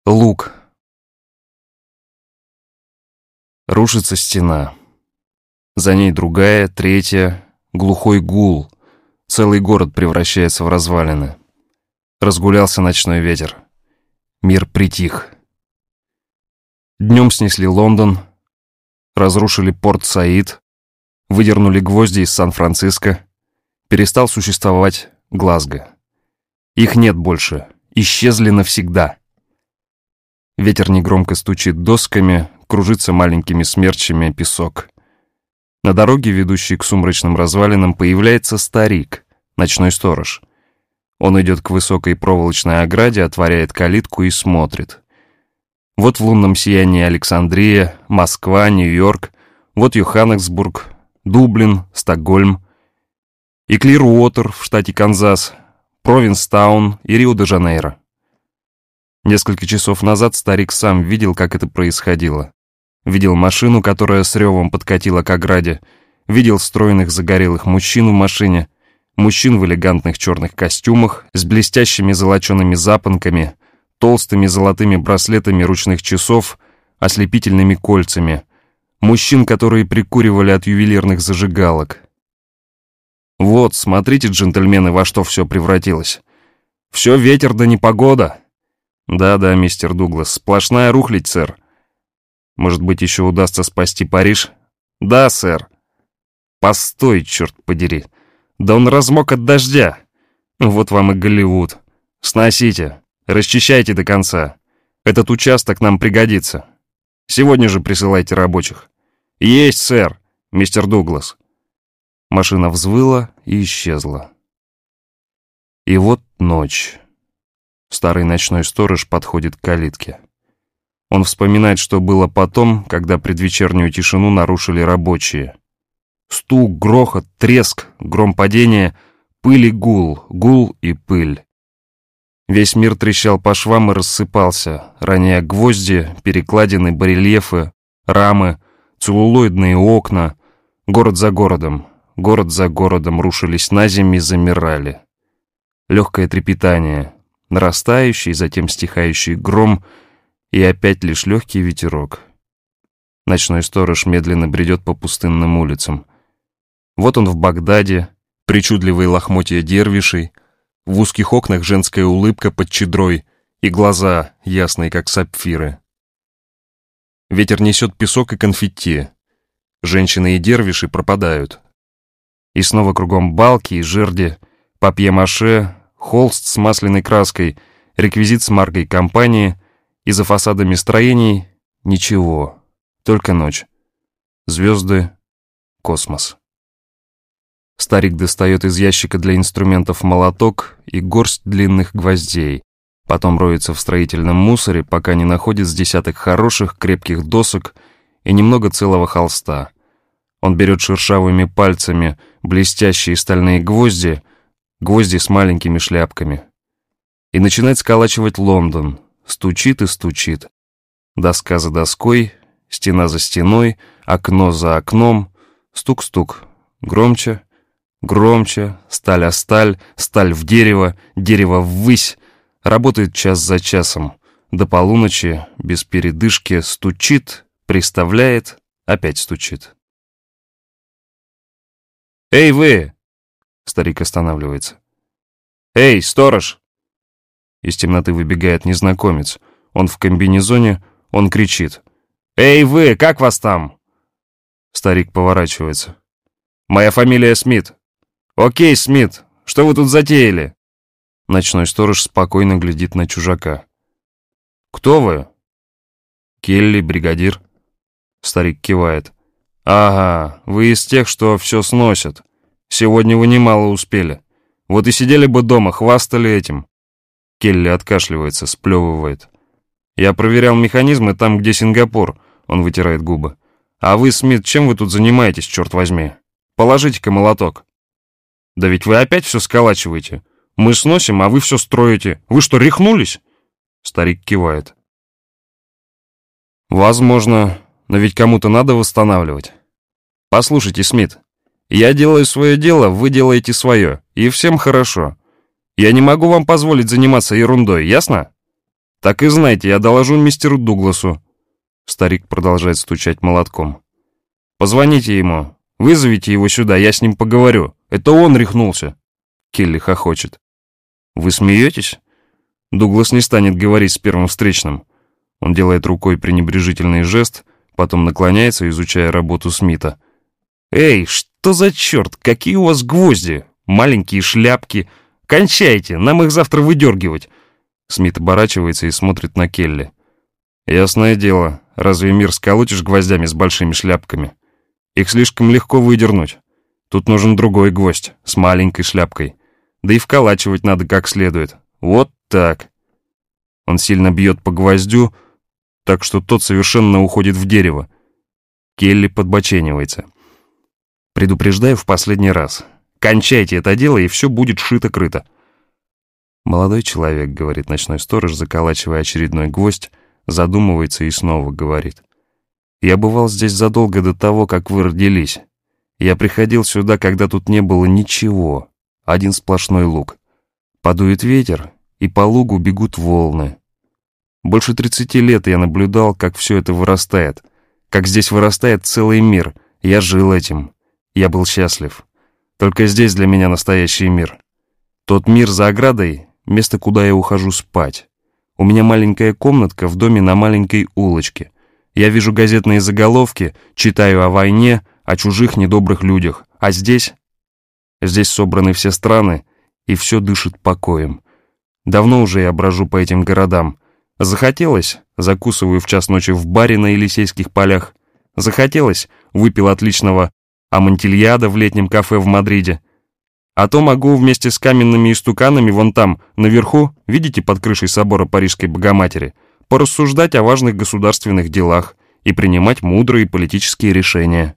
Луг. Рушится стена. За ней другая, третья, глухой гул. Целый город превращается в развалины. Разгулялся ночной ветер. Мир притих. Днем снесли Лондон, разрушили Порт-Саид, выдернули гвозди из Сан-Франциско, перестал существовать Глазго. Их нет больше, исчезли навсегда. Ветер негромко стучит досками, кружится маленькими смерчами песок. На дороге, ведущей к сумрачным развалинам, появляется старик, ночной сторож. Он идет к высокой проволочной ограде, отворяет калитку и смотрит. Вот в лунном сиянии Александрия, Москва, Нью-Йорк, вот Йоханнесбург, Дублин, Стокгольм, и Клируотер в штате Канзас, Провинстаун и Рио-де-Жанейро. Несколько часов назад старик сам видел, как это происходило. Видел машину, которая с ревом подкатила к ограде, видел стройных загорелых мужчин в машине, мужчин в элегантных черных костюмах с блестящими золочеными запонками, толстыми золотыми браслетами ручных часов, ослепительными кольцами, мужчин, которые прикуривали от ювелирных зажигалок. Вот, смотрите, джентльмены, во что все превратилось. Все ветер да непогода. Да-да, мистер Дуглас, сплошная рухлядь, сэр. Может быть, еще удастся спасти Париж? Да, сэр. Постой, черт подери. Да он размок от дождя. Вот вам и Голливуд. Сносите, расчищайте до конца. Этот участок нам пригодится. Сегодня же присылайте рабочих. Есть, сэр, мистер Дуглас. Машина взвыла и исчезла. И вот ночь. Старый ночной сторож подходит к калитке. Он вспоминает, что было потом, когда предвечернюю тишину нарушили рабочие. Стук, грохот, треск, гром падения, пыль и гул, гул и пыль. Весь мир трещал по швам и рассыпался, роняя гвозди, перекладины, барельефы, рамы, целлулоидные окна. Город за городом рушились наземь и замирали. Легкое трепетание, нарастающий, затем стихающий гром и опять лишь легкий ветерок. Ночной сторож медленно бредет по пустынным улицам. Вот он в Багдаде, причудливые лохмотья дервишей, в узких окнах женская улыбка под чадрой и глаза, ясные как сапфиры. Ветер несет песок и конфетти. Женщины и дервиши пропадают. И снова кругом балки и жерди, папье-маше, холст с масляной краской, реквизит с маркой компании, и за фасадами строений ничего, только ночь. Звезды, космос. Старик достает из ящика для инструментов молоток и горсть длинных гвоздей. Потом роется в строительном мусоре, пока не находит с десяток хороших, крепких досок и немного целого холста. Он берет шершавыми пальцами блестящие стальные гвозди с маленькими шляпками, и начинает сколачивать Лондон. Стучит и стучит. Доска за доской, стена за стеной, окно за окном. Стук-стук. Громче, громче, сталь о сталь, сталь в дерево, дерево ввысь. Работает час за часом. До полуночи, без передышки, стучит, приставляет, опять стучит. «Эй, вы!» Старик останавливается. «Эй, сторож!» Из темноты выбегает незнакомец. Он в комбинезоне, он кричит. «Эй, вы, как вас там?» Старик поворачивается. «Моя фамилия Смит». «Окей, Смит, что вы тут затеяли?» Ночной сторож спокойно глядит на чужака. «Кто вы?» «Келли, бригадир». Старик кивает. «Ага, вы из тех, что все сносят. Сегодня вы немало успели. Вот и сидели бы дома, хвастали этим». Келли откашливается, сплевывает. «Я проверял механизмы там, где Сингапур», — он вытирает губы. «А вы, Смит, чем вы тут занимаетесь, черт возьми? Положите-ка молоток». «Да ведь вы опять все сколачиваете. Мы сносим, а вы все строите. Вы что, рехнулись?» Старик кивает. «Возможно, но ведь кому-то надо восстанавливать. Послушайте, Смит, я делаю свое дело, вы делаете свое, и всем хорошо. Я не могу вам позволить заниматься ерундой, ясно? Так и знайте, я доложу мистеру Дугласу». Старик продолжает стучать молотком. «Позвоните ему, вызовите его сюда, я с ним поговорю. Это он рехнулся». Келли хохочет. «Вы смеетесь?» Дуглас не станет говорить с первым встречным. Он делает рукой пренебрежительный жест, потом наклоняется, изучая работу Смита. «Эй, что за черт? Какие у вас гвозди? Маленькие шляпки. Кончайте, нам их завтра выдергивать». Смит оборачивается и смотрит на Келли. «Ясное дело, разве мир сколотишь гвоздями с большими шляпками? Их слишком легко выдернуть. Тут нужен другой гвоздь, с маленькой шляпкой. Да и вколачивать надо как следует. Вот так». Он сильно бьет по гвоздю, так что тот совершенно уходит в дерево. Келли подбоченивается. «Предупреждаю в последний раз. Кончайте это дело, и все будет шито-крыто». «Молодой человек», — говорит ночной сторож, заколачивая очередной гвоздь, задумывается и снова говорит. «Я бывал здесь задолго до того, как вы родились. Я приходил сюда, когда тут не было ничего, один сплошной луг. Подует ветер, и по лугу бегут волны. Больше 30 лет я наблюдал, как все это вырастает, как здесь вырастает целый мир. Я жил этим. Я был счастлив. Только здесь для меня настоящий мир. Тот мир за оградой — место, куда я ухожу спать. У меня маленькая комнатка в доме на маленькой улочке. Я вижу газетные заголовки, читаю о войне, о чужих недобрых людях. А здесь собраны все страны, и все дышит покоем. Давно уже я брожу по этим городам. Захотелось — закусываю в час ночи в баре на Елисейских полях. Захотелось — выпил отличного амонтильяда в летнем кафе в Мадриде. А то могу вместе с каменными истуканами вон там, наверху, видите, под крышей собора Парижской Богоматери, порассуждать о важных государственных делах и принимать мудрые политические решения».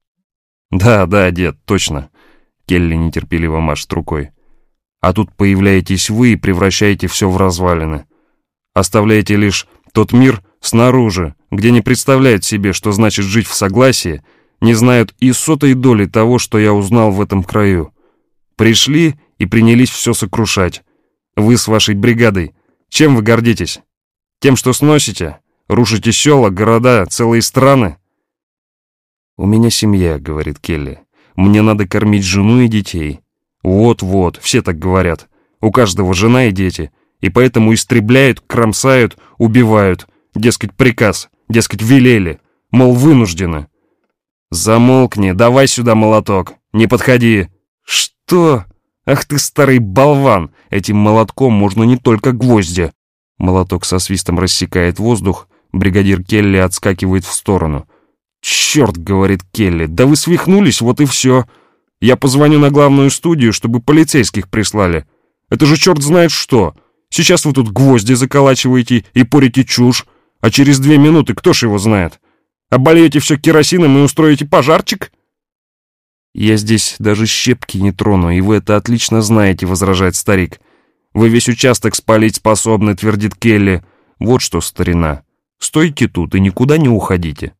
«Да, дед, точно», — Келли нетерпеливо машет рукой. «А тут появляетесь вы и превращаете все в развалины. Оставляете лишь тот мир снаружи, где не представляют себе, что значит жить в согласии, не знают и сотой доли того, что я узнал в этом краю. Пришли и принялись все сокрушать. Вы с вашей бригадой. Чем вы гордитесь? Тем, что сносите? Рушите села, города, целые страны?» «У меня семья», — говорит Келли. «Мне надо кормить жену и детей». «Вот, все так говорят. У каждого жена и дети. И поэтому истребляют, кромсают, убивают. Дескать, приказ, дескать, велели. Мол, вынуждены». «Замолкни, давай сюда молоток. Не подходи». «Что? Ах ты старый болван! Этим молотком можно не только гвозди». Молоток со свистом рассекает воздух, бригадир Келли отскакивает в сторону. «Черт», — говорит Келли, — «да вы свихнулись, вот и все. Я позвоню на главную студию, чтобы полицейских прислали. Это же черт знает что. Сейчас вы тут гвозди заколачиваете и порите чушь, а через 2 минуты кто ж его знает? Обольете все керосином и устроите пожарчик?» «Я здесь даже щепки не трону, и вы это отлично знаете», — возражает старик. «Вы весь участок спалить способны», — твердит Келли. «Вот что, старина, стойте тут и никуда не уходите».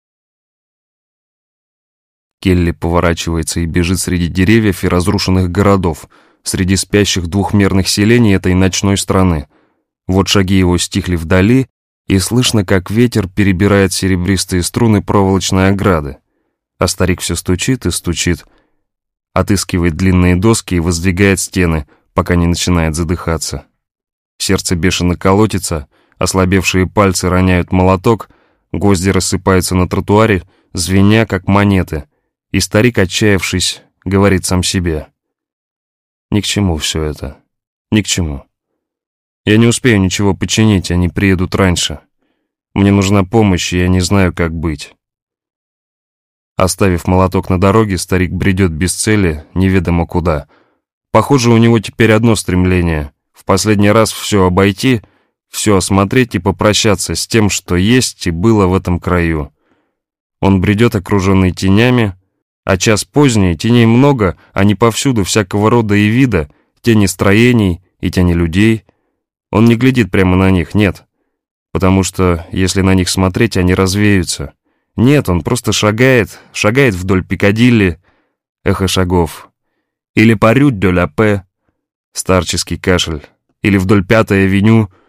Келли поворачивается и бежит среди деревьев и разрушенных городов, среди спящих двухмерных селений этой ночной страны. Вот шаги его стихли вдали, и слышно, как ветер перебирает серебристые струны проволочной ограды. А старик все стучит и стучит, отыскивает длинные доски и воздвигает стены, пока не начинает задыхаться. Сердце бешено колотится, ослабевшие пальцы роняют молоток, гвозди рассыпаются на тротуаре, звеня, как монеты, и старик, отчаявшись, говорит сам себе: «Ни к чему все это, ни к чему. Я не успею ничего починить, они приедут раньше. Мне нужна помощь, и я не знаю, как быть». Оставив молоток на дороге, старик бредет без цели, неведомо куда. Похоже, у него теперь одно стремление — в последний раз все обойти, все осмотреть и попрощаться с тем, что есть и было в этом краю. Он бредет, окруженный тенями, а час поздний, теней много, они повсюду, всякого рода и вида, тени строений и тени людей. Он не глядит прямо на них, нет, потому что, если на них смотреть, они развеются. Нет, он просто шагает вдоль Пикадилли, эхо шагов, или по Рю де ла Пе, старческий кашель, или вдоль 5-й авеню,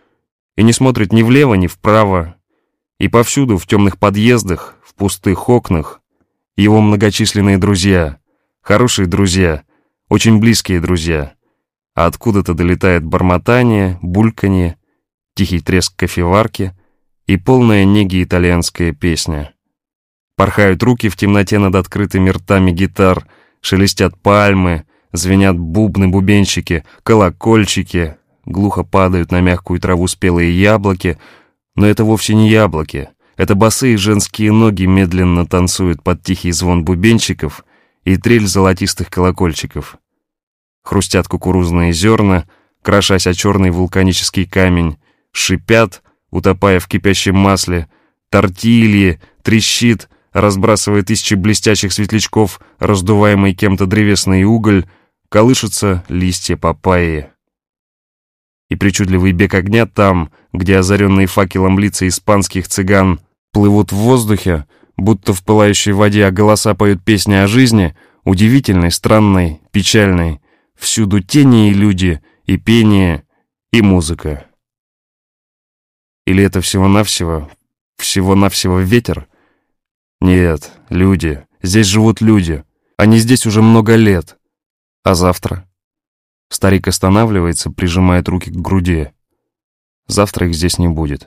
и не смотрит ни влево, ни вправо. И повсюду, в темных подъездах, в пустых окнах, его многочисленные друзья, хорошие друзья, очень близкие друзья. А откуда-то долетает бормотание, бульканье, тихий треск кофеварки и полная неги итальянская песня. Порхают руки в темноте над открытыми ртами гитар, шелестят пальмы, звенят бубны-бубенщики, колокольчики, глухо падают на мягкую траву спелые яблоки, но это вовсе не яблоки, это босые женские ноги медленно танцуют под тихий звон бубенчиков и трель золотистых колокольчиков. Хрустят кукурузные зерна, крошась о черный вулканический камень, шипят, утопая в кипящем масле, тортильи, трещит, разбрасывая тысячи блестящих светлячков, раздуваемый кем-то древесный уголь, колышутся листья папайи. И причудливый бег огня там, где озаренные факелом лица испанских цыган плывут в воздухе, будто в пылающей воде, а голоса поют песни о жизни, удивительной, странной, печальной. Всюду тени и люди, и пение, и музыка. Или это всего-навсего ветер? Нет, люди. Здесь живут люди. Они здесь уже много лет. А завтра? Старик останавливается, прижимает руки к груди. Завтра их здесь не будет.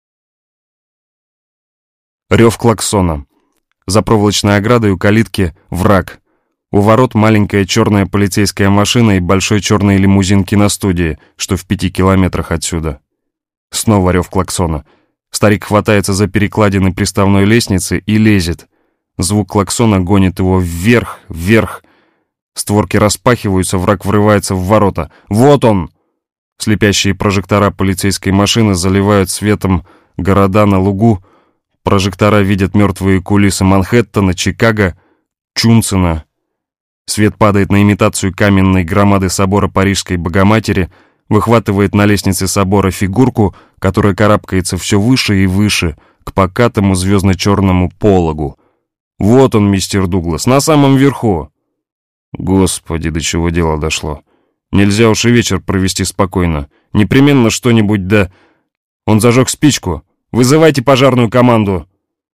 Рев клаксона. За проволочной оградой у калитки враг. У ворот маленькая черная полицейская машина и большой черный лимузин киностудии, что в 5 километрах отсюда. Снова рев клаксона. Старик хватается за перекладины приставной лестницы и лезет. Звук клаксона гонит его вверх, вверх. Створки распахиваются, враг врывается в ворота. Вот он! Слепящие прожектора полицейской машины заливают светом города на лугу. Прожектора видят мертвые кулисы Манхэттена, Чикаго, Чунцина. Свет падает на имитацию каменной громады собора Парижской Богоматери, выхватывает на лестнице собора фигурку, которая карабкается все выше и выше, к покатому звездно-черному пологу. Вот он, мистер Дуглас, на самом верху. Господи, до чего дело дошло. Нельзя уж и вечер провести спокойно. Непременно что-нибудь да... Он зажег спичку. Вызывайте пожарную команду.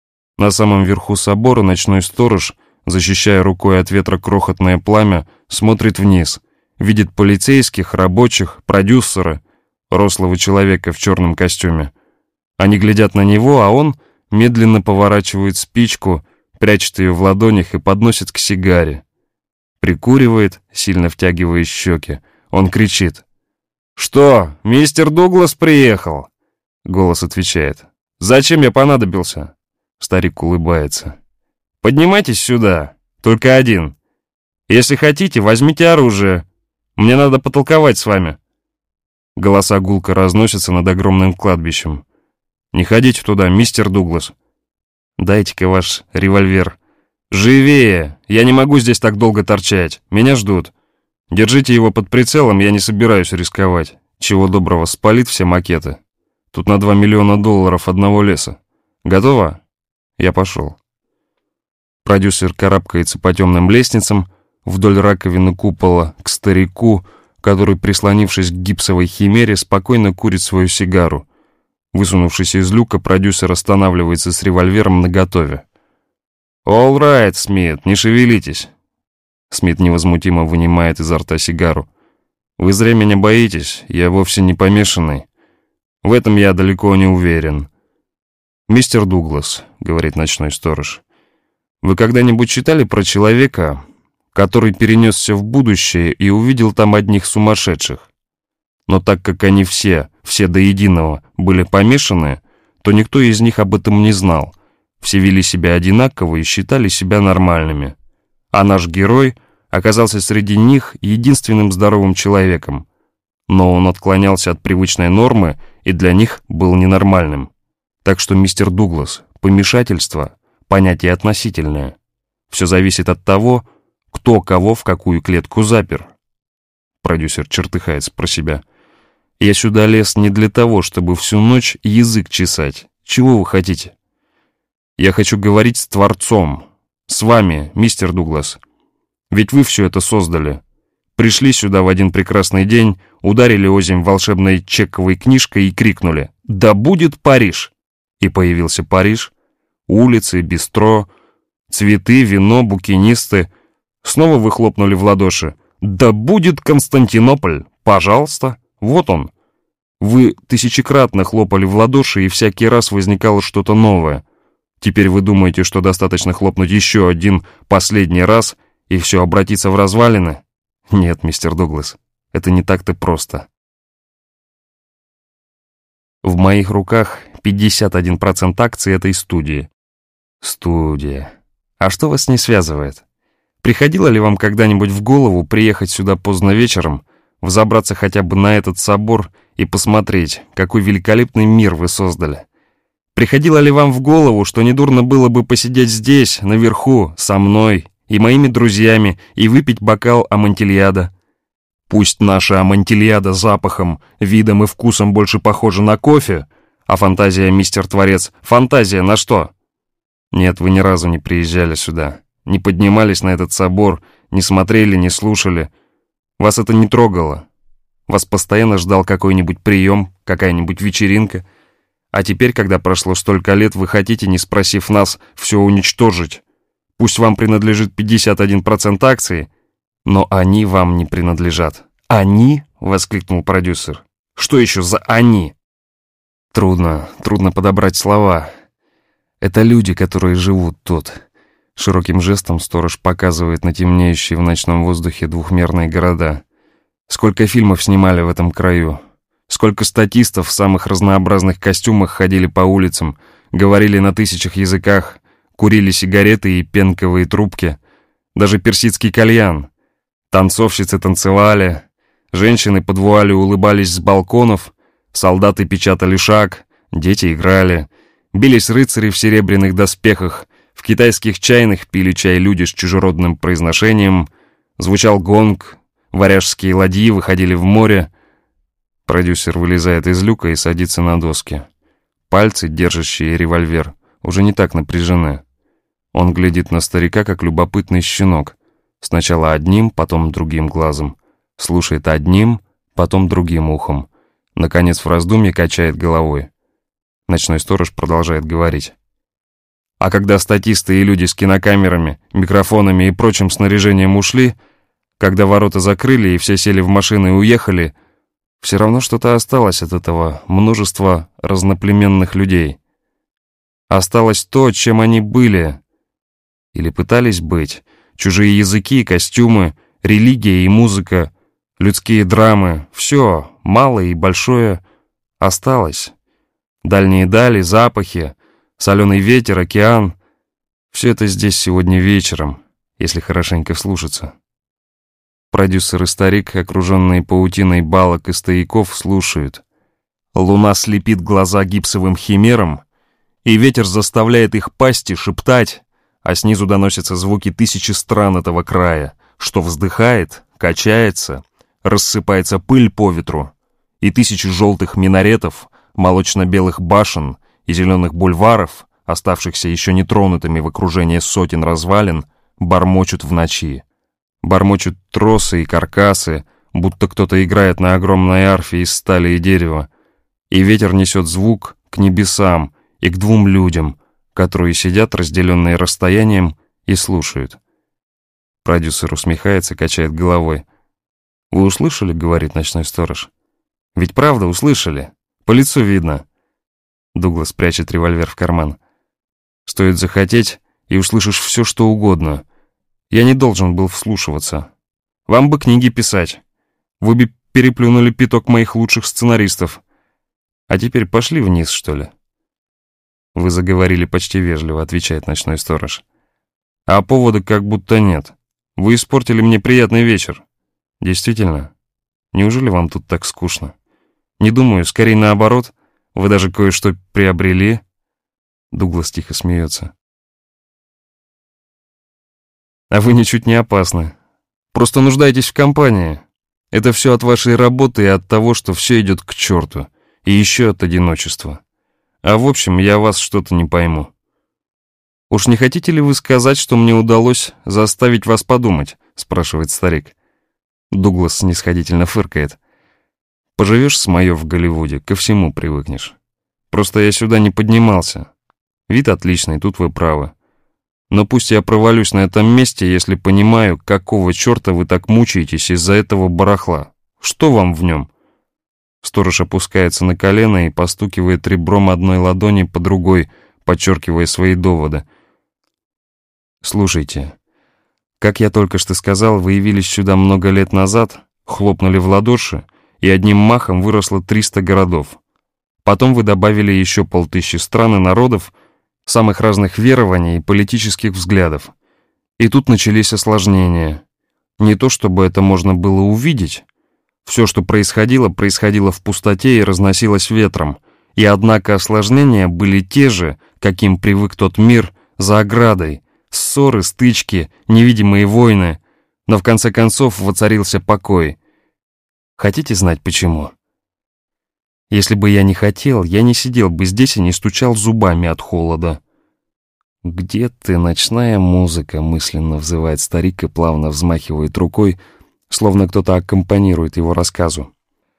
На самом верху собора ночной сторож, защищая рукой от ветра крохотное пламя, смотрит вниз, видит полицейских, рабочих, продюсера, рослого человека в черном костюме. Они глядят на него, а он медленно поворачивает спичку, прячет ее в ладонях и подносит к сигаре. Прикуривает, сильно втягивая щеки. Он кричит. «Что, мистер Дуглас приехал?» Голос отвечает. «Зачем я понадобился?» Старик улыбается. «Поднимайтесь сюда, только один. Если хотите, возьмите оружие. Мне надо потолковать с вами». Голоса гулко разносятся над огромным кладбищем. «Не ходите туда, мистер Дуглас. Дайте-ка ваш револьвер. Живее! Я не могу здесь так долго торчать. Меня ждут. Держите его под прицелом, я не собираюсь рисковать. Чего доброго, спалит все макеты. Тут на $2 миллиона одного леса. Готово? Я пошел». Продюсер карабкается по темным лестницам вдоль раковины купола к старику, который, прислонившись к гипсовой химере, спокойно курит свою сигару. Высунувшись из люка, продюсер останавливается с револьвером наготове. «All right, Смит, не шевелитесь». Смит невозмутимо вынимает изо рта сигару. «Вы зря меня боитесь, я вовсе не помешанный. В этом я далеко не уверен». «Мистер Дуглас», — говорит ночной сторож, — «вы когда-нибудь читали про человека, который перенесся в будущее и увидел там одних сумасшедших? Но так как они все до единого, были помешаны, то никто из них об этом не знал. Все вели себя одинаково и считали себя нормальными. А наш герой оказался среди них единственным здоровым человеком. Но он отклонялся от привычной нормы и для них был ненормальным. Так что, мистер Дуглас, помешательство – понятие относительное. Все зависит от того, кто кого в какую клетку запер». Продюсер чертыхается про себя. «Я сюда лез не для того, чтобы всю ночь язык чесать. Чего вы хотите? Я хочу говорить с Творцом, с вами, мистер Дуглас. Ведь вы все это создали. Пришли сюда в один прекрасный день, ударили озимь волшебной чековой книжкой и крикнули «Да будет Париж!» И появился Париж, улицы, бистро, цветы, вино, букинисты. Снова вы хлопнули в ладоши. «Да будет Константинополь! Пожалуйста! Вот он!» Вы тысячекратно хлопали в ладоши, и всякий раз возникало что-то новое. Теперь вы думаете, что достаточно хлопнуть еще один последний раз, и все обратится в развалины? Нет, мистер Дуглас, это не так-то просто. В моих руках 51% акций этой студии. Студия. А что вас с ней связывает? Приходило ли вам когда-нибудь в голову приехать сюда поздно вечером, взобраться хотя бы на этот собор и посмотреть, какой великолепный мир вы создали? Приходило ли вам в голову, что недурно было бы посидеть здесь, наверху, со мной и моими друзьями и выпить бокал амонтильяда? Пусть наша амонтильяда запахом, видом и вкусом больше похожа на кофе, а фантазия, мистер Творец, фантазия на что? Нет, вы ни разу не приезжали сюда, не поднимались на этот собор, не смотрели, не слушали. Вас это не трогало. Вас постоянно ждал какой-нибудь прием, какая-нибудь вечеринка. А теперь, когда прошло столько лет, вы хотите, не спросив нас, все уничтожить. Пусть вам принадлежит 51% акций, но они вам не принадлежат. «Они?» — воскликнул продюсер. «Что еще за «они»?» Трудно подобрать слова. Это люди, которые живут тут. Широким жестом сторож показывает на темнеющие в ночном воздухе двухмерные города. Сколько фильмов снимали в этом краю. Сколько статистов в самых разнообразных костюмах ходили по улицам, говорили на тысячах языках, курили сигареты и пенковые трубки. Даже персидский кальян. Танцовщицы танцевали, женщины под вуалью улыбались с балконов, солдаты печатали шаг, дети играли, бились рыцари в серебряных доспехах, в китайских чайных пили чай люди с чужеродным произношением, звучал гонг, варяжские ладьи выходили в море. Продюсер вылезает из люка и садится на доски. Пальцы, держащие револьвер, уже не так напряжены. Он глядит на старика, как любопытный щенок. Сначала одним, потом другим глазом. Слушает одним, потом другим ухом. Наконец в раздумье качает головой. Ночной сторож продолжает говорить. А когда статисты и люди с кинокамерами, микрофонами и прочим снаряжением ушли, когда ворота закрыли и все сели в машины и уехали, все равно что-то осталось от этого множества разноплеменных людей. Осталось то, чем они были. Или пытались быть. Чужие языки, костюмы, религия и музыка, людские драмы. Все, малое и большое, осталось. Дальние дали, запахи, соленый ветер, океан. Все это здесь сегодня вечером, если хорошенько вслушаться. Продюсер и старик, окруженные паутиной балок и стояков, слушают. Луна слепит глаза гипсовым химерам, и ветер заставляет их пасти шептать, а снизу доносятся звуки тысячи стран этого края, что вздыхает, качается, рассыпается пыль по ветру, и тысячи желтых минаретов, молочно-белых башен и зеленых бульваров, оставшихся еще нетронутыми в окружении сотен развалин, бормочут в ночи. Бормочут тросы и каркасы, будто кто-то играет на огромной арфе из стали и дерева, и ветер несет звук к небесам и к двум людям, которые сидят, разделенные расстоянием, и слушают. Продюсер усмехается, качает головой. «Вы услышали?» — говорит ночной сторож. «Ведь правда услышали? По лицу видно». Дуглас прячет револьвер в карман. «Стоит захотеть, и услышишь все, что угодно. Я не должен был вслушиваться. Вам бы книги писать. Вы бы переплюнули пяток моих лучших сценаристов. А теперь пошли вниз, что ли?» «Вы заговорили почти вежливо», — отвечает ночной сторож. «А повода как будто нет. Вы испортили мне приятный вечер». «Действительно? Неужели вам тут так скучно? Не думаю, скорее наоборот. Вы даже кое-что приобрели». Дуглас тихо смеется. «А вы ничуть не опасны. Просто нуждаетесь в компании. Это все от вашей работы и от того, что все идет к черту. И еще от одиночества. А в общем, я вас что-то не пойму. Уж не хотите ли вы сказать, что мне удалось заставить вас подумать?» — спрашивает старик. Дуглас снисходительно фыркает. Поживешь с моё в Голливуде, ко всему привыкнешь. Просто я сюда не поднимался. Вид отличный, тут вы правы. Но пусть я провалюсь на этом месте, если понимаю, какого черта вы так мучаетесь из-за этого барахла. Что вам в нем?» Сторож опускается на колено и постукивает ребром одной ладони по другой, подчеркивая свои доводы. «Слушайте, как я только что сказал, вы явились сюда много лет назад, хлопнули в ладоши, и одним махом выросло 300 городов. Потом вы добавили еще 500 стран и народов, самых разных верований и политических взглядов. И тут начались осложнения. Не то чтобы это можно было увидеть. Все, что происходило, происходило в пустоте и разносилось ветром. И однако осложнения были те же, каким привык тот мир, за оградой. Ссоры, стычки, невидимые войны. Но в конце концов воцарился покой. Хотите знать почему? Если бы я не хотел, я не сидел бы здесь и не стучал зубами от холода. «Где ты, ночная музыка?» — мысленно взывает старик и плавно взмахивает рукой, словно кто-то аккомпанирует его рассказу.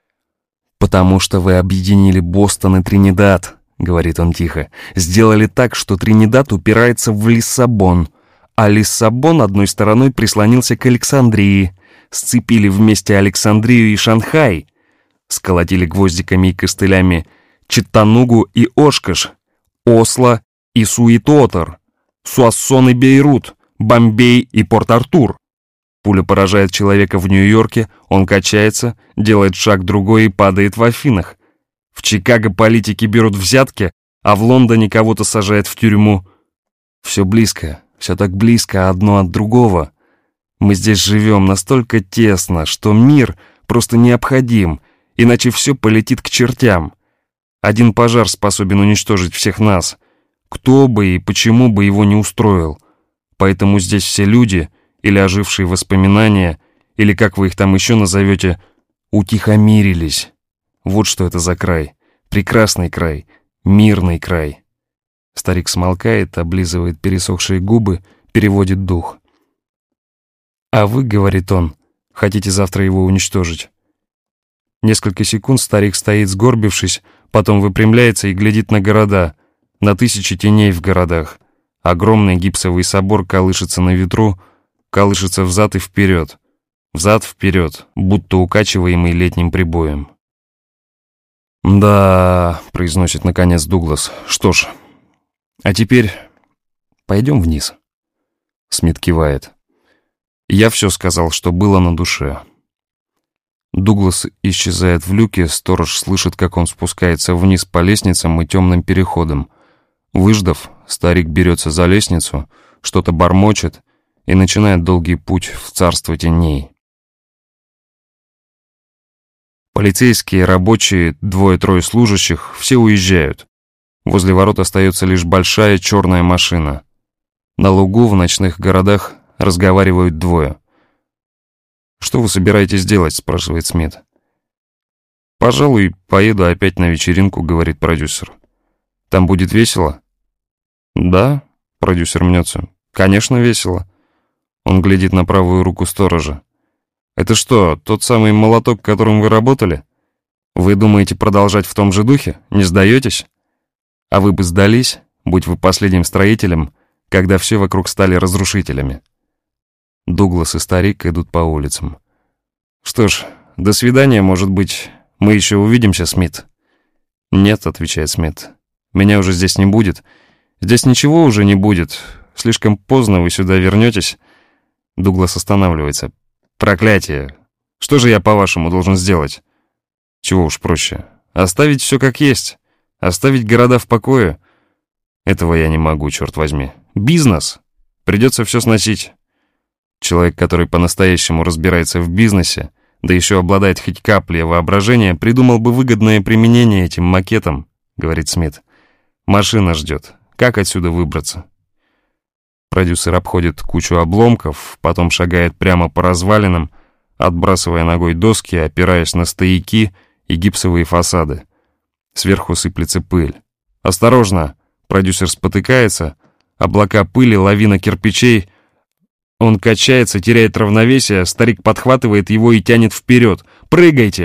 «Потому что вы объединили Бостон и Тринидад», — говорит он тихо, «сделали так, что Тринидад упирается в Лиссабон, а Лиссабон одной стороной прислонился к Александрии, сцепили вместе Александрию и Шанхай, сколотили гвоздиками и костылями Читтанугу и Ошкош, Осло и Суитотер, Суассон и Бейрут, Бомбей и Порт-Артур. Пуля поражает человека в Нью-Йорке, он качается, делает шаг другой и падает в Афинах. В Чикаго политики берут взятки, а в Лондоне кого-то сажают в тюрьму. Все близко, все так близко одно от другого. Мы здесь живем настолько тесно, что мир просто необходим, иначе все полетит к чертям. Один пожар способен уничтожить всех нас. Кто бы и почему бы его не устроил. Поэтому здесь все люди, или ожившие воспоминания, или как вы их там еще назовете, утихомирились. Вот что это за край. Прекрасный край. Мирный край. Старик смолкает, облизывает пересохшие губы, переводит дух. «А вы, — говорит он, — хотите завтра его уничтожить?» Несколько секунд старик стоит, сгорбившись, потом выпрямляется и глядит на города, на тысячи теней в городах. Огромный гипсовый собор колышется на ветру, колышется взад и вперед, взад-вперед, будто укачиваемый летним прибоем. «Да, — произносит наконец Дуглас, — что ж, а теперь пойдем вниз». Смит кивает. «Я все сказал, что было на душе». Дуглас исчезает в люке, сторож слышит, как он спускается вниз по лестницам и темным переходам. Выждав, старик берется за лестницу, что-то бормочет и начинает долгий путь в царство теней. Полицейские, рабочие, 2-3 служащих, все уезжают. Возле ворот остается лишь большая черная машина. На лугу в ночных городах разговаривают 2. «Что вы собираетесь делать?» — спрашивает Смит. «Пожалуй, поеду опять на вечеринку», — говорит продюсер. «Там будет весело?» «Да», — продюсер мнется. «Конечно, весело». Он глядит на правую руку сторожа. «Это что, тот самый молоток, которым вы работали? Вы думаете продолжать в том же духе? Не сдаетесь? А вы бы сдались, будь вы последним строителем, когда все вокруг стали разрушителями». Дуглас и старик идут по улицам. «Что ж, до свидания, может быть, мы еще увидимся, Смит?» «Нет», — отвечает Смит, — «меня уже здесь не будет. Здесь ничего уже не будет. Слишком поздно вы сюда вернетесь». Дуглас останавливается. «Проклятие! Что же я, по-вашему, должен сделать?» «Чего уж проще. Оставить все как есть. Оставить города в покое. Этого я не могу, черт возьми. Бизнес! Придется все сносить». Человек, который по-настоящему разбирается в бизнесе, да еще обладает хоть каплей воображения, придумал бы выгодное применение этим макетам, говорит Смит. Машина ждет. Как отсюда выбраться? Продюсер обходит кучу обломков, потом шагает прямо по развалинам, отбрасывая ногой доски, опираясь на стояки и гипсовые фасады. Сверху сыплется пыль. «Осторожно!» Продюсер спотыкается. Облака пыли, лавина кирпичей. Он качается, теряет равновесие, старик подхватывает его и тянет вперед. «Прыгайте!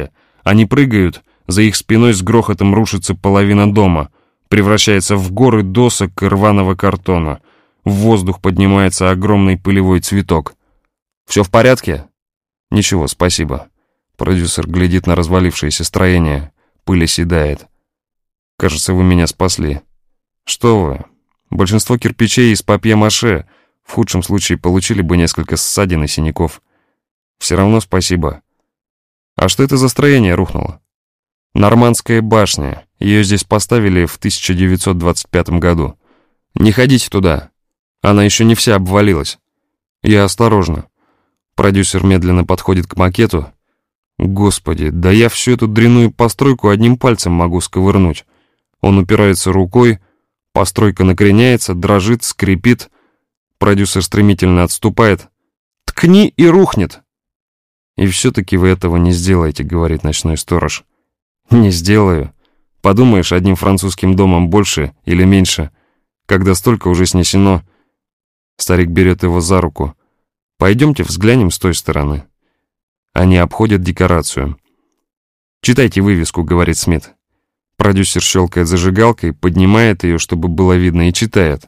Они прыгают, за их спиной с грохотом рушится половина дома, превращается в горы досок и рваного картона. В воздух поднимается огромный пылевой цветок. «Все в порядке?» «Ничего, спасибо». Продюсер глядит на развалившееся строение. Пыль оседает. «Кажется, вы меня спасли». «Что вы? Большинство кирпичей из папье-маше. В худшем случае получили бы несколько ссадин и синяков. Все равно спасибо». «А что это за строение рухнуло?» «Нормандская башня. Ее здесь поставили в 1925 году. Не ходите туда. Она еще не вся обвалилась. Я осторожно». Продюсер медленно подходит к макету. «Господи, да я всю эту дрянную постройку одним пальцем могу сковырнуть». Он упирается рукой, постройка накреняется, дрожит, скрипит. Продюсер стремительно отступает. «Ткни и рухнет!» «И все-таки вы этого не сделаете», — говорит ночной сторож. «Не сделаю. Подумаешь, одним французским домом больше или меньше, когда столько уже снесено». Старик берет его за руку. «Пойдемте взглянем с той стороны». Они обходят декорацию. «Читайте вывеску», — говорит Смит. Продюсер щелкает зажигалкой, поднимает ее, чтобы было видно, и читает.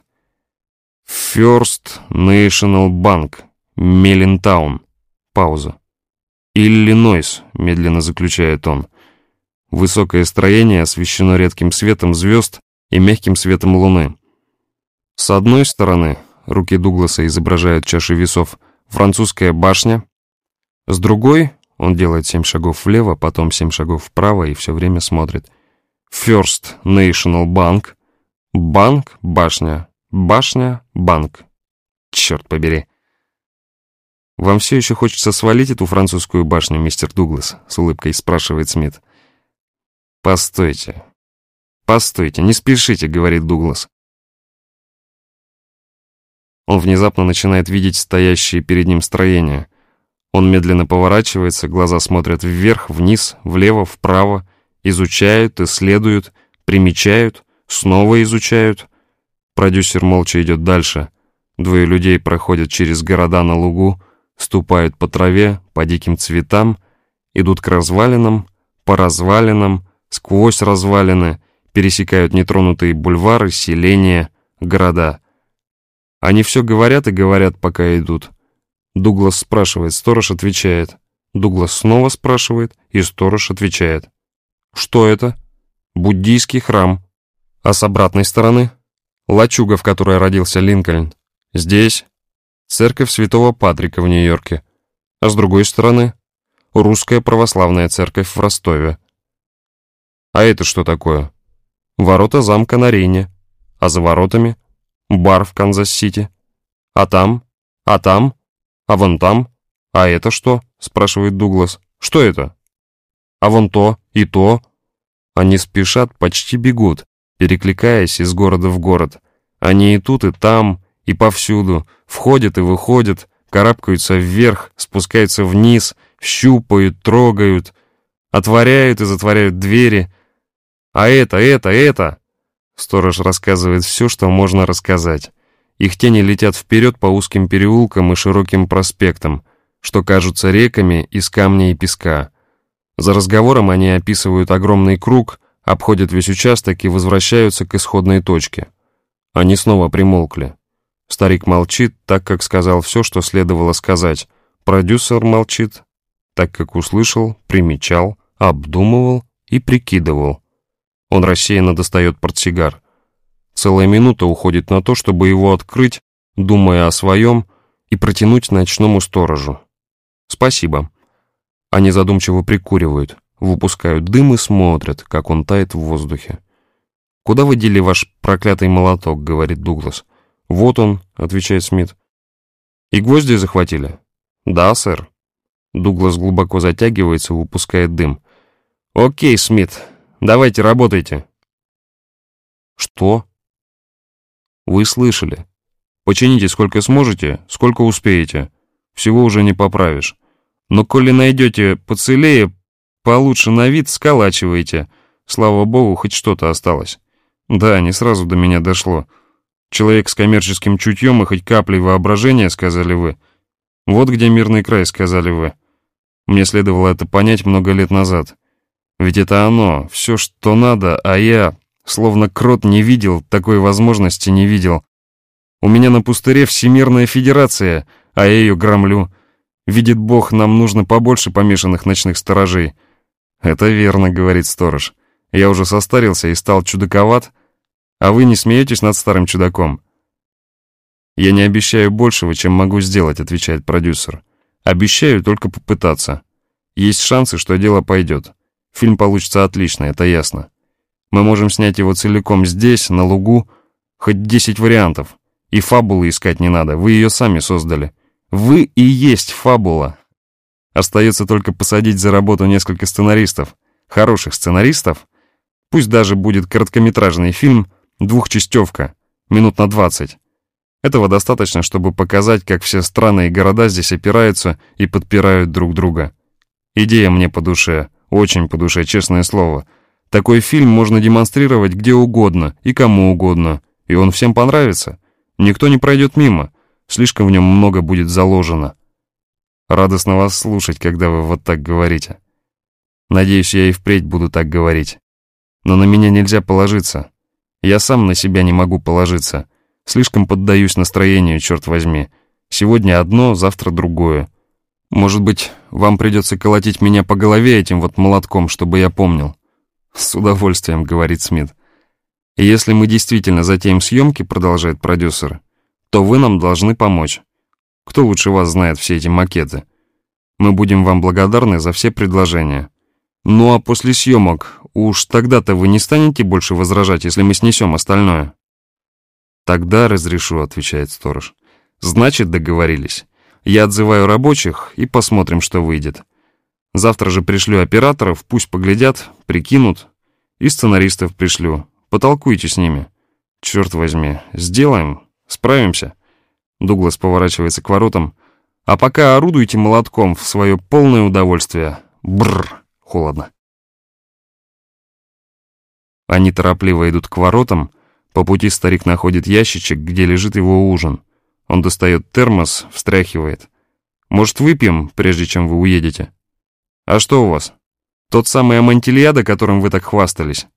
«First National Bank, Меллентаун». Пауза. «Иллинойс», — медленно заключает он. Высокое строение освещено редким светом звезд и мягким светом луны. С одной стороны, руки Дугласа изображают чаши весов, французская башня. С другой, он делает 7 шагов влево, потом 7 шагов вправо и все время смотрит. First National Bank. Банк, башня. Башня, банк. Черт побери. «Вам все еще хочется свалить эту французскую башню, мистер Дуглас?» — с улыбкой спрашивает Смит. «Постойте. Постойте, не спешите», — говорит Дуглас. Он внезапно начинает видеть стоящие перед ним строения. Он медленно поворачивается, глаза смотрят вверх, вниз, влево, вправо, изучают, исследуют, примечают, снова изучают. Продюсер молча идет дальше. Двое людей проходят через города на лугу, ступают по траве, по диким цветам, идут к развалинам, по развалинам, сквозь развалины, пересекают нетронутые бульвары, селения, города. Они все говорят и говорят, пока идут. Дуглас спрашивает, сторож отвечает. Дуглас снова спрашивает, и сторож отвечает. Что это? Буддийский храм. А с обратной стороны? Лачуга, в которой родился Линкольн. Здесь церковь Святого Патрика в Нью-Йорке. А с другой стороны? Русская православная церковь в Ростове. А это что такое? Ворота замка на Рейне. А за воротами? Бар в Канзас-Сити. А там? А там? А вон там? А это что? Спрашивает Дуглас. Что это? А вон то и то. Они спешат, почти бегут, перекликаясь из города в город. Они и тут, и там, и повсюду. Входят и выходят, карабкаются вверх, спускаются вниз, щупают, трогают, отворяют и затворяют двери. А это... Сторож рассказывает все, что можно рассказать. Их тени летят вперед по узким переулкам и широким проспектам, что кажутся реками из камня и песка. За разговором они описывают огромный круг, обходят весь участок и возвращаются к исходной точке. Они снова примолкли. Старик молчит, так как сказал все, что следовало сказать. Продюсер молчит, так как услышал, примечал, обдумывал и прикидывал. Он рассеянно достает портсигар. Целая минута уходит на то, чтобы его открыть, думая о своем, и протянуть ночному сторожу. «Спасибо». Они задумчиво прикуривают, выпускают дым и смотрят, как он тает в воздухе. «Куда вы дели ваш проклятый молоток?» — говорит Дуглас. «Вот он», — отвечает Смит. «И гвозди захватили?» «Да, сэр». Дуглас глубоко затягивается, выпускает дым. «Окей, Смит, давайте работайте». «Что?» «Вы слышали. Почините сколько сможете, сколько успеете. Всего уже не поправишь. Но коли найдете поцелее, получше на вид, сколачивайте. Слава богу, хоть что-то осталось. Да, не сразу до меня дошло. Человек с коммерческим чутьем и хоть каплей воображения, сказали вы. Вот где мирный край, сказали вы. Мне следовало это понять много лет назад. Ведь это оно, все, что надо, а я, словно крот, не видел, такой возможности не видел. У меня на пустыре Всемирная Федерация, а я ее громлю. Видит Бог, нам нужно побольше помешанных ночных сторожей. Это верно, говорит сторож. Я уже состарился и стал чудаковат, а вы не смеетесь над старым чудаком. Я не обещаю большего, чем могу сделать, отвечает продюсер. Обещаю только попытаться. Есть шансы, что дело пойдет. Фильм получится отличный, это ясно. Мы можем снять его целиком здесь, на лугу, хоть 10 вариантов. И фабулы искать не надо, вы ее сами создали. Вы и есть фабула. Остается только посадить за работу несколько сценаристов. Хороших сценаристов. Пусть даже будет короткометражный фильм, двухчастевка, минут на 20. Этого достаточно, чтобы показать, как все страны и города здесь опираются и подпирают друг друга. Идея мне по душе, очень по душе, честное слово. Такой фильм можно демонстрировать где угодно и кому угодно, и он всем понравится. Никто не пройдет мимо, слишком в нем много будет заложено. Радостно вас слушать, когда вы вот так говорите. Надеюсь, я и впредь буду так говорить. Но на меня нельзя положиться. Я сам на себя не могу положиться. Слишком поддаюсь настроению, черт возьми. Сегодня одно, завтра другое. Может быть, вам придется колотить меня по голове этим вот молотком, чтобы я помнил. С удовольствием, говорит Смит. И если мы действительно затеем съемки, продолжает продюсер, то вы нам должны помочь. Кто лучше вас знает все эти макеты? Мы будем вам благодарны за все предложения. Ну а после съемок, уж тогда-то вы не станете больше возражать, если мы снесем остальное? Тогда разрешу, отвечает сторож. Значит, договорились. Я отзываю рабочих и посмотрим, что выйдет. Завтра же пришлю операторов, пусть поглядят, прикинут. И сценаристов пришлю. Потолкуйте с ними. Черт возьми, сделаем, справимся. Дуглас поворачивается к воротам. А пока орудуйте молотком в свое полное удовольствие. Бррр, холодно. Они торопливо идут к воротам. По пути старик находит ящичек, где лежит его ужин. Он достает термос, встряхивает. Может, выпьем, прежде чем вы уедете? А что у вас? Тот самый Амантильядо, которым вы так хвастались?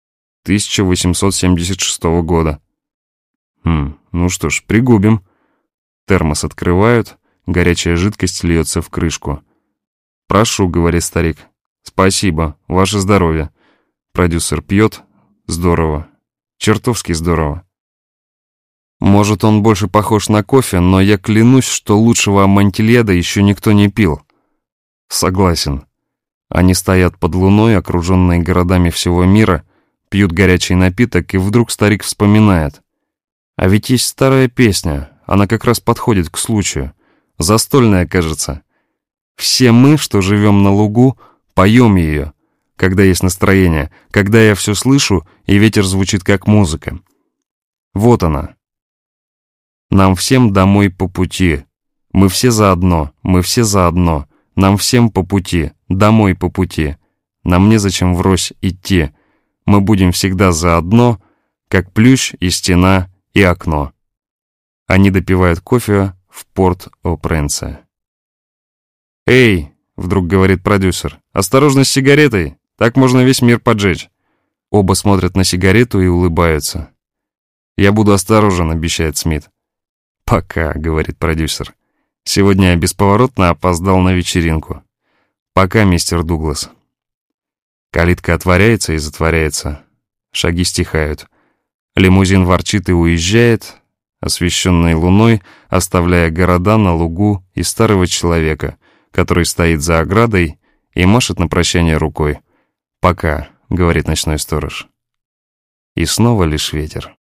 1876 года. Ну что ж, пригубим. Термос открывают, горячая жидкость льется в крышку. «Прошу», — говорит старик. «Спасибо, ваше здоровье». Продюсер пьет. Здорово. Чертовски здорово. Может, он больше похож на кофе, но я клянусь, что лучшего Амантильяда еще никто не пил. Согласен. Они стоят под луной, окруженные городами всего мира, пьют горячий напиток, и вдруг старик вспоминает. А ведь есть старая песня, она как раз подходит к случаю. Застольная, кажется. Все мы, что живем на лугу, поем ее, когда есть настроение, когда я все слышу, и ветер звучит как музыка. Вот она. Нам всем домой по пути. Мы все заодно, мы все заодно. Нам всем по пути, домой по пути. Нам незачем врозь идти. Мы будем всегда заодно, как плющ и стена и окно. Они допивают кофе в Порт-о-Пренсе. «Эй!» — вдруг говорит продюсер. «Осторожно с сигаретой! Так можно весь мир поджечь!» Оба смотрят на сигарету и улыбаются. «Я буду осторожен», — обещает Смит. «Пока», — говорит продюсер. «Сегодня я бесповоротно опоздал на вечеринку. Пока, мистер Дуглас». Калитка отворяется и затворяется. Шаги стихают. Лимузин ворчит и уезжает, освещенный луной, оставляя города на лугу и старого человека, который стоит за оградой и машет на прощание рукой. «Пока», — говорит ночной сторож. И снова лишь ветер.